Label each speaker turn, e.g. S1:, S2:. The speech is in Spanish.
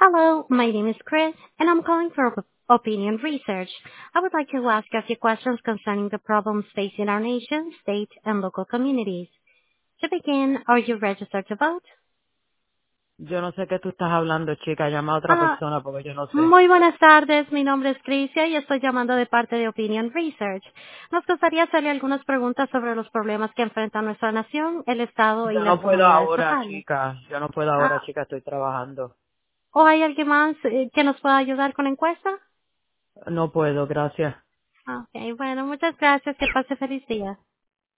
S1: Hello, my name is Chris, and I'm calling for opinion research. I would like to ask a few questions concerning the problems facing our nation, state, and local communities. To begin, are you registered to vote?
S2: Yo no sé qué tú estás hablando, chica. Llama a otra
S1: Ah,
S2: persona porque yo no sé.
S1: Muy buenas tardes, mi nombre es Crisia y estoy llamando de parte de Opinion Research. Nos gustaría hacerle algunas preguntas sobre los problemas que enfrenta nuestra nación, el Estado y
S2: Yo
S1: las
S2: no puedo
S1: comunidades
S2: ahora,
S1: locales.
S2: chica. Yo no puedo ahora,
S1: Ah,
S2: chica. Estoy trabajando.
S1: ¿O hay alguien más que nos pueda ayudar con la encuesta?
S2: No puedo, gracias.
S1: Ok, bueno, muchas gracias. Que pase feliz día.